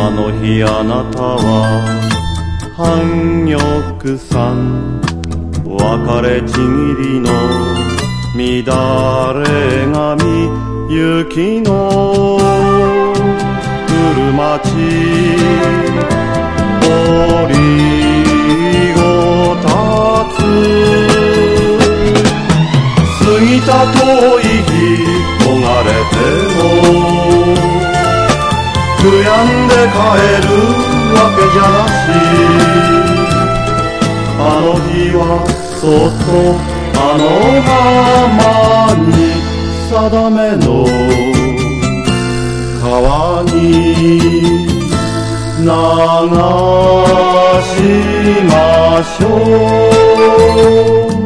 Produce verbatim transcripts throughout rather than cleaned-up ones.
あの日あなたは半玉山別れちぎりの乱れ髪雪の古町堀を立つ過ぎた遠い日焦がれても悔やんで帰るわけじゃなしあの日はそっとあのままに定めの川に流しましょう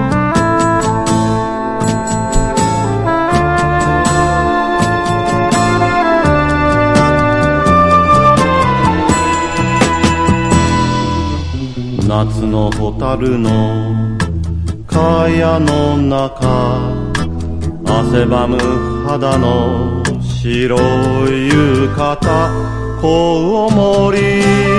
夏のホタルの蚊帳の中汗ばむ肌の白い浴衣こうもり